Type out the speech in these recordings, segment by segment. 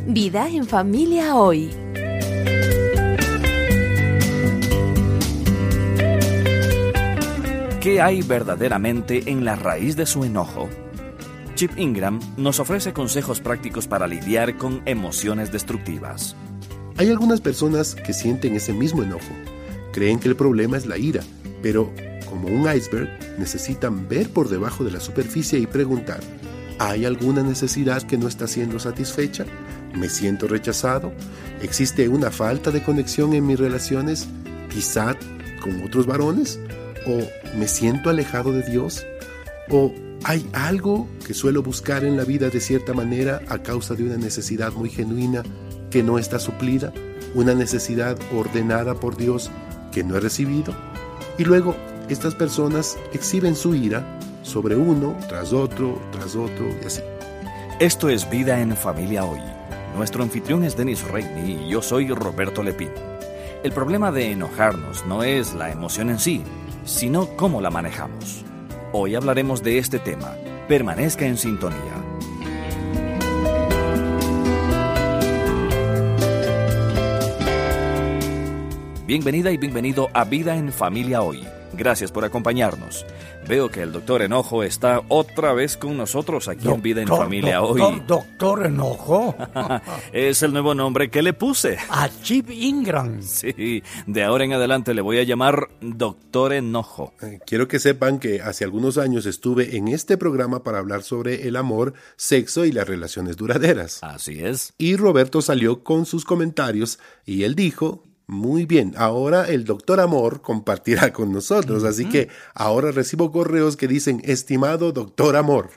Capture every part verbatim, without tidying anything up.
Vida en Familia Hoy. ¿Qué hay verdaderamente en la raíz de su enojo? Chip Ingram nos ofrece consejos prácticos para lidiar con emociones destructivas. Hay algunas personas que sienten ese mismo enojo. Creen que el problema es la ira, pero como un iceberg, necesitan ver por debajo de la superficie y preguntar: ¿hay alguna necesidad que no está siendo satisfecha? ¿Me siento rechazado? ¿Existe una falta de conexión en mis relaciones, quizá con otros varones? ¿O me siento alejado de Dios? ¿O hay algo que suelo buscar en la vida de cierta manera a causa de una necesidad muy genuina que no está suplida? ¿Una necesidad ordenada por Dios que no he recibido? Y luego estas personas exhiben su ira sobre uno, tras otro, tras otro y así. Esto es Vida en Familia Hoy. Nuestro anfitrión es Dennis Regney y yo soy Roberto Lepín. El problema de enojarnos no es la emoción en sí, sino cómo la manejamos. Hoy hablaremos de este tema. Permanezca en sintonía. Bienvenida y bienvenido a Vida en Familia Hoy. Gracias por acompañarnos. Veo que el doctor Enojo está otra vez con nosotros aquí doctor, en Vida en Familia doctor, Hoy. ¿Doctor Enojo? Es el nuevo nombre que le puse. A Chip Ingram. Sí, de ahora en adelante le voy a llamar Doctor Enojo. Eh, quiero que sepan que hace algunos años estuve en este programa para hablar sobre el amor, sexo y las relaciones duraderas. Así es. Y Roberto salió con sus comentarios y él dijo: muy bien, ahora el doctor Amor compartirá con nosotros, así uh-huh. que ahora recibo correos que dicen: estimado doctor Amor.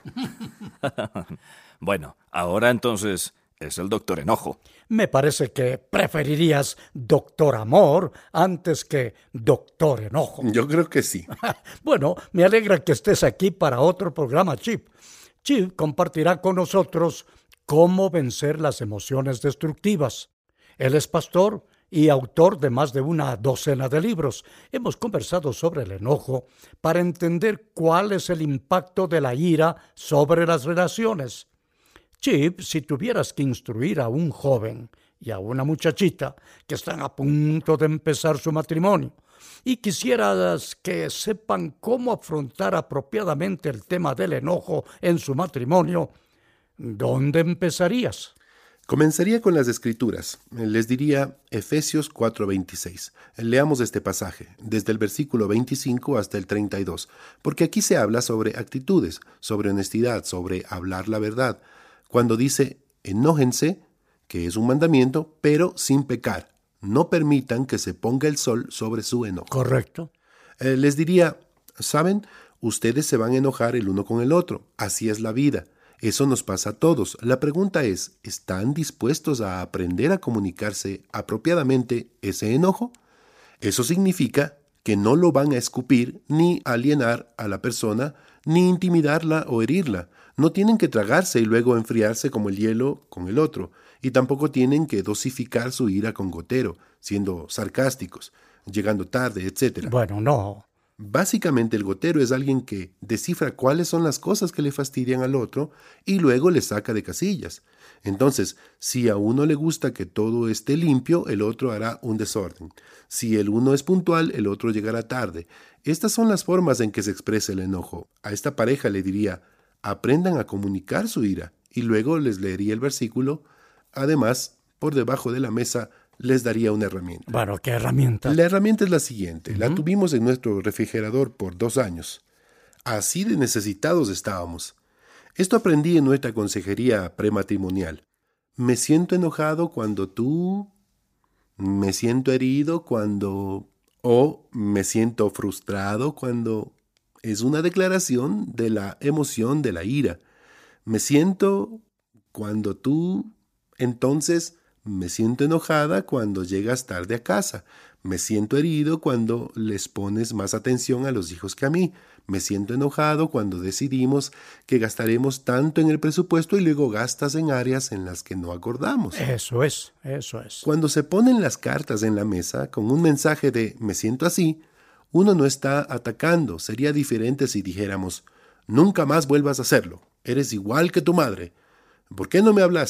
Bueno, ahora entonces es el doctor Enojo. Me parece que preferirías doctor Amor antes que doctor Enojo. Yo creo que sí. Bueno, me alegra que estés aquí para otro programa, Chip. Chip compartirá con nosotros cómo vencer las emociones destructivas. Él es pastor y autor de más de una docena de libros. Hemos conversado sobre el enojo para entender cuál es el impacto de la ira sobre las relaciones. Chip, si tuvieras que instruir a un joven y a una muchachita que están a punto de empezar su matrimonio y quisieras que sepan cómo afrontar apropiadamente el tema del enojo en su matrimonio, ¿dónde empezarías? Comenzaría con las Escrituras. Les diría Efesios cuatro veintiséis. Leamos este pasaje, desde el versículo veinticinco hasta el treinta y dos, porque aquí se habla sobre actitudes, sobre honestidad, sobre hablar la verdad. Cuando dice: enójense, que es un mandamiento, pero sin pecar. No permitan que se ponga el sol sobre su enojo. Correcto. Eh, les diría: ¿saben? Ustedes se van a enojar el uno con el otro. Así es la vida. Eso nos pasa a todos. La pregunta es: ¿están dispuestos a aprender a comunicarse apropiadamente ese enojo? Eso significa que no lo van a escupir, ni alienar a la persona, ni intimidarla o herirla. No tienen que tragarse y luego enfriarse como el hielo con el otro. Y tampoco tienen que dosificar su ira con gotero, siendo sarcásticos, llegando tarde, etcétera. Bueno, no. Básicamente el gotero es alguien que descifra cuáles son las cosas que le fastidian al otro y luego le saca de casillas. Entonces, si a uno le gusta que todo esté limpio, el otro hará un desorden. Si el uno es puntual, el otro llegará tarde. Estas son las formas en que se expresa el enojo. A esta pareja le diría: aprendan a comunicar su ira, y luego les leería el versículo. Además, por debajo de la mesa les daría una herramienta. Bueno, ¿qué herramienta? La herramienta es la siguiente. Uh-huh. La tuvimos en nuestro refrigerador por dos años. Así de necesitados estábamos. Esto aprendí en nuestra consejería prematrimonial. Me siento enojado cuando tú... Me siento herido cuando... O me siento frustrado cuando... Es una declaración de la emoción de la ira. Me siento cuando tú... Entonces... Me siento enojada cuando llegas tarde a casa. Me siento herido cuando les pones más atención a los hijos que a mí. Me siento enojado cuando decidimos que gastaremos tanto en el presupuesto y luego gastas en áreas en las que no acordamos. Eso es, eso es. Cuando se ponen las cartas en la mesa con un mensaje de me siento así, uno no está atacando. Sería diferente si dijéramos: nunca más vuelvas a hacerlo. Eres igual que tu madre. ¿Por qué no me hablaste?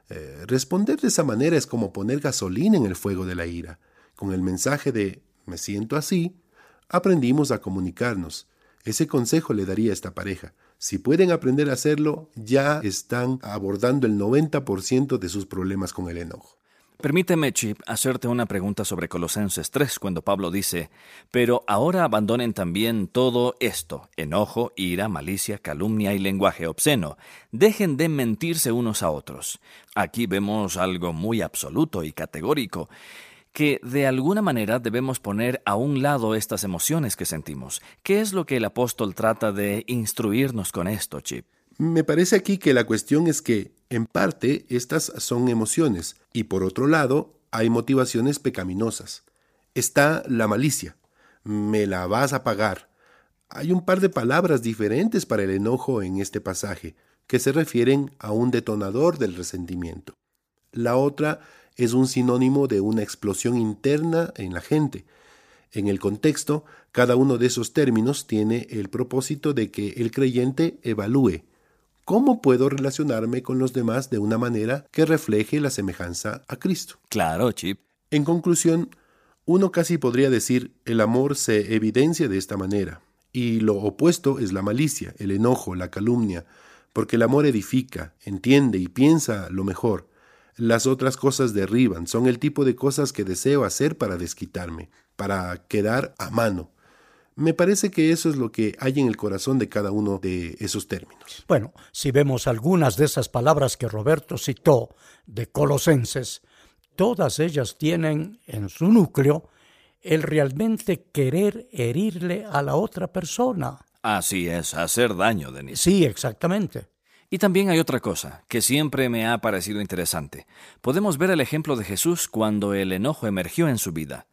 Eh, responder de esa manera es como poner gasolina en el fuego de la ira. Con el mensaje de «me siento así», aprendimos a comunicarnos. Ese consejo le daría a esta pareja. Si pueden aprender a hacerlo, ya están abordando el noventa por ciento de sus problemas con el enojo. Permíteme, Chip, hacerte una pregunta sobre Colosenses tres, cuando Pablo dice: «Pero ahora abandonen también todo esto, enojo, ira, malicia, calumnia y lenguaje obsceno. Dejen de mentirse unos a otros». Aquí vemos algo muy absoluto y categórico, que de alguna manera debemos poner a un lado estas emociones que sentimos. ¿Qué es lo que el apóstol trata de instruirnos con esto, Chip? Me parece aquí que la cuestión es que, en parte, estas son emociones, y por otro lado, hay motivaciones pecaminosas. Está la malicia. Me la vas a pagar. Hay un par de palabras diferentes para el enojo en este pasaje, que se refieren a un detonador del resentimiento. La otra es un sinónimo de una explosión interna en la gente. En el contexto, cada uno de esos términos tiene el propósito de que el creyente evalúe ¿cómo puedo relacionarme con los demás de una manera que refleje la semejanza a Cristo? Claro, Chip. En conclusión, uno casi podría decir, el amor se evidencia de esta manera, y lo opuesto es la malicia, el enojo, la calumnia, porque el amor edifica, entiende y piensa lo mejor. Las otras cosas derriban, son el tipo de cosas que deseo hacer para desquitarme, para quedar a mano. Me parece que eso es lo que hay en el corazón de cada uno de esos términos. Bueno, si vemos algunas de esas palabras que Roberto citó de Colosenses, todas ellas tienen en su núcleo el realmente querer herirle a la otra persona. Así es, hacer daño, Denis. Sí, exactamente. Y también hay otra cosa que siempre me ha parecido interesante. Podemos ver el ejemplo de Jesús cuando el enojo emergió en su vida.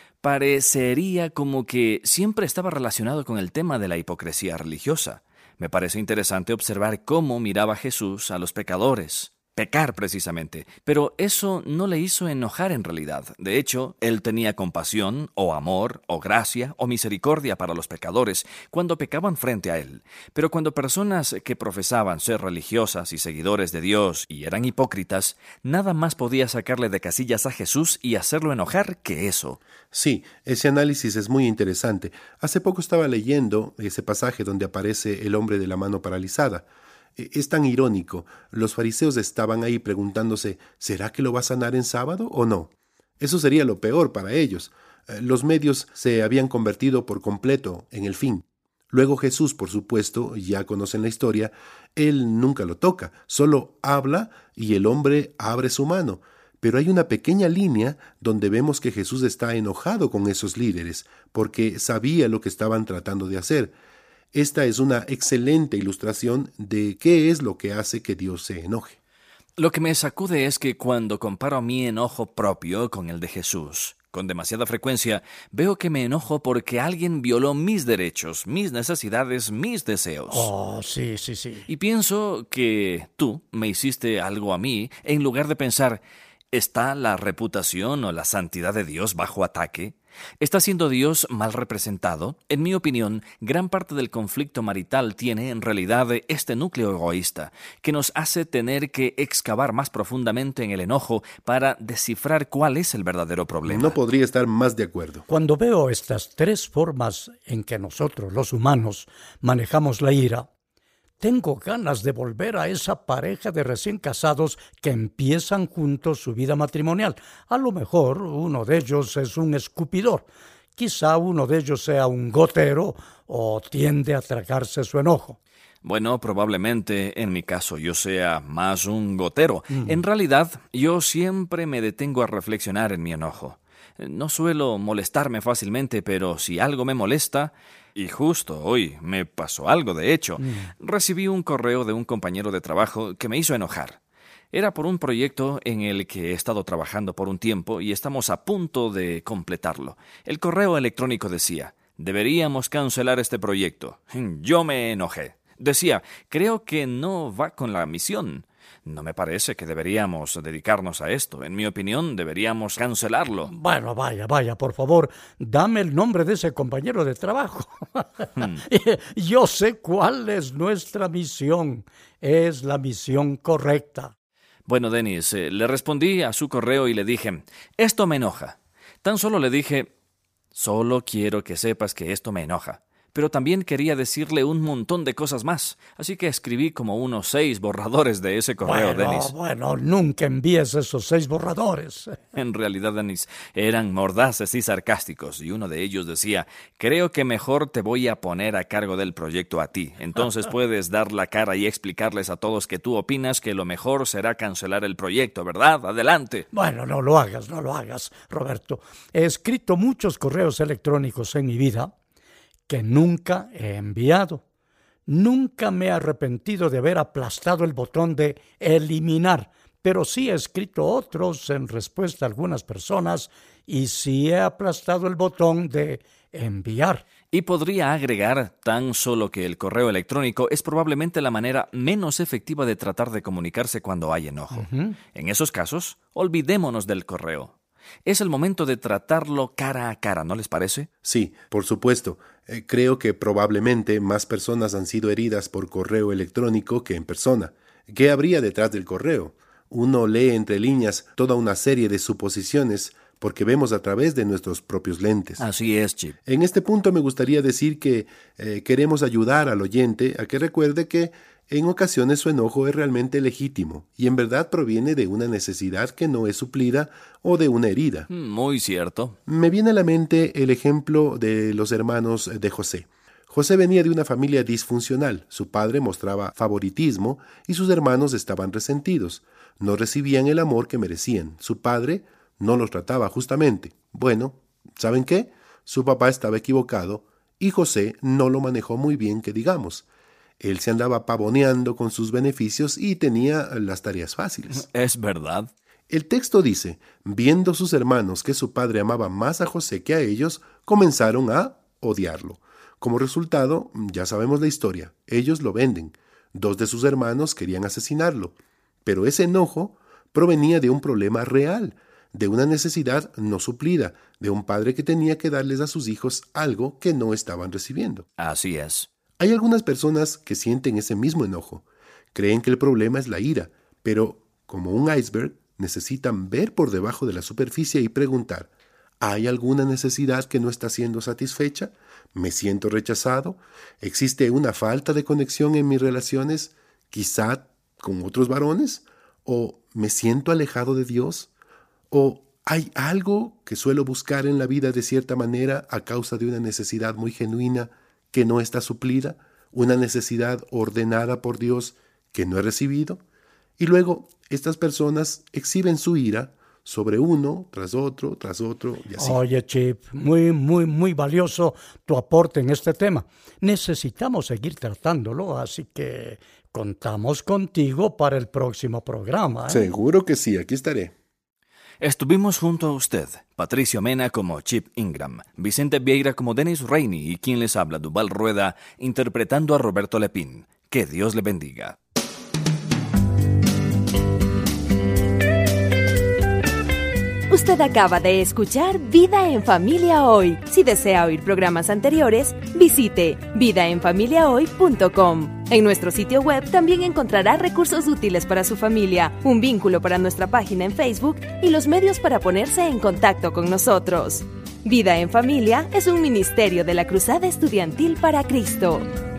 Parecería como que siempre estaba relacionado con el tema de la hipocresía religiosa. Me parece interesante observar cómo miraba Jesús a los pecadores. Pecar, precisamente. Pero eso no le hizo enojar en realidad. De hecho, él tenía compasión, o amor, o gracia, o misericordia para los pecadores cuando pecaban frente a él. Pero cuando personas que profesaban ser religiosas y seguidores de Dios y eran hipócritas, nada más podía sacarle de casillas a Jesús y hacerlo enojar que eso. Sí, ese análisis es muy interesante. Hace poco estaba leyendo ese pasaje donde aparece el hombre de la mano paralizada. Es tan irónico. Los fariseos estaban ahí preguntándose, ¿será que lo va a sanar en sábado o no? Eso sería lo peor para ellos. Los medios se habían convertido por completo en el fin. Luego Jesús, por supuesto, ya conocen la historia, él nunca lo toca, solo habla y el hombre abre su mano. Pero hay una pequeña línea donde vemos que Jesús está enojado con esos líderes, porque sabía lo que estaban tratando de hacer. Esta es una excelente ilustración de qué es lo que hace que Dios se enoje. Lo que me sacude es que cuando comparo mi enojo propio con el de Jesús, con demasiada frecuencia veo que me enojo porque alguien violó mis derechos, mis necesidades, mis deseos. Oh, sí, sí, sí. Y pienso que tú me hiciste algo a mí en lugar de pensar, ¿está la reputación o la santidad de Dios bajo ataque? ¿Está siendo Dios mal representado? En mi opinión, gran parte del conflicto marital tiene en realidad este núcleo egoísta, que nos hace tener que excavar más profundamente en el enojo para descifrar cuál es el verdadero problema. No podría estar más de acuerdo. Cuando veo estas tres formas en que nosotros, los humanos, manejamos la ira, tengo ganas de volver a esa pareja de recién casados que empiezan juntos su vida matrimonial. A lo mejor uno de ellos es un escupidor. Quizá uno de ellos sea un gotero o tiende a tragarse su enojo. Bueno, probablemente en mi caso yo sea más un gotero. Mm. En realidad, yo siempre me detengo a reflexionar en mi enojo. No suelo molestarme fácilmente, pero si algo me molesta, y justo hoy me pasó algo de hecho, mm. recibí un correo de un compañero de trabajo que me hizo enojar. Era por un proyecto en el que he estado trabajando por un tiempo y estamos a punto de completarlo. El correo electrónico decía, deberíamos cancelar este proyecto. Yo me enojé. Decía, creo que no va con la misión. No me parece que deberíamos dedicarnos a esto. En mi opinión, deberíamos cancelarlo. Bueno, vaya, vaya, por favor, dame el nombre de ese compañero de trabajo. Hmm. Yo sé cuál es nuestra misión. Es la misión correcta. Bueno, Denis, eh, le respondí a su correo y le dije, esto me enoja. Tan solo le dije, solo quiero que sepas que esto me enoja. Pero también quería decirle un montón de cosas más, así que escribí como unos seis borradores de ese correo, bueno, Denis. Bueno, nunca envíes esos seis borradores. En realidad, Denis, eran mordaces y sarcásticos, y uno de ellos decía, creo que mejor te voy a poner a cargo del proyecto a ti. Entonces puedes dar la cara y explicarles a todos que tú opinas que lo mejor será cancelar el proyecto, ¿verdad? Adelante. Bueno, no lo hagas, no lo hagas, Roberto. He escrito muchos correos electrónicos en mi vida que nunca he enviado. Nunca me he arrepentido de haber aplastado el botón de eliminar, pero sí he escrito otros en respuesta a algunas personas y sí he aplastado el botón de enviar. Y podría agregar tan solo que el correo electrónico es probablemente la manera menos efectiva de tratar de comunicarse cuando hay enojo. Uh-huh. En esos casos, olvidémonos del correo. Es el momento de tratarlo cara a cara, ¿no les parece? Sí, por supuesto. Eh, creo que probablemente más personas han sido heridas por correo electrónico que en persona. ¿Qué habría detrás del correo? Uno lee entre líneas toda una serie de suposiciones porque vemos a través de nuestros propios lentes. Así es, Chip. En este punto me gustaría decir que eh, queremos ayudar al oyente a que recuerde que en ocasiones su enojo es realmente legítimo y en verdad proviene de una necesidad que no es suplida o de una herida. Muy cierto. Me viene a la mente el ejemplo de los hermanos de José. José venía de una familia disfuncional. Su padre mostraba favoritismo y sus hermanos estaban resentidos. No recibían el amor que merecían. Su padre no los trataba justamente. Bueno, ¿saben qué? Su papá estaba equivocado y José no lo manejó muy bien, que digamos. Él se andaba pavoneando con sus beneficios y tenía las tareas fáciles. Es verdad. El texto dice, viendo sus hermanos que su padre amaba más a José que a ellos, comenzaron a odiarlo. Como resultado, ya sabemos la historia. Ellos lo venden. Dos de sus hermanos querían asesinarlo. Pero ese enojo provenía de un problema real, de una necesidad no suplida, de un padre que tenía que darles a sus hijos algo que no estaban recibiendo. Así es. Hay algunas personas que sienten ese mismo enojo. Creen que el problema es la ira, pero, como un iceberg, necesitan ver por debajo de la superficie y preguntar, ¿hay alguna necesidad que no está siendo satisfecha? ¿Me siento rechazado? ¿Existe una falta de conexión en mis relaciones, quizá con otros varones? ¿O me siento alejado de Dios? ¿O hay algo que suelo buscar en la vida de cierta manera a causa de una necesidad muy genuina que no está suplida, una necesidad ordenada por Dios que no he recibido? Y luego estas personas exhiben su ira sobre uno, tras otro, tras otro, y así. Oye, Chip, muy, muy, muy valioso tu aporte en este tema. Necesitamos seguir tratándolo, así que contamos contigo para el próximo programa, ¿eh? Seguro que sí, aquí estaré. Estuvimos junto a usted, Patricio Mena como Chip Ingram, Vicente Vieira como Denis Rainey y quien les habla, Duval Rueda, interpretando a Roberto Lepín. Que Dios le bendiga. Usted acaba de escuchar Vida en Familia Hoy. Si desea oír programas anteriores, visite vida en familia hoy punto com. En nuestro sitio web también encontrará recursos útiles para su familia, un vínculo para nuestra página en Facebook y los medios para ponerse en contacto con nosotros. Vida en Familia es un ministerio de la Cruzada Estudiantil para Cristo.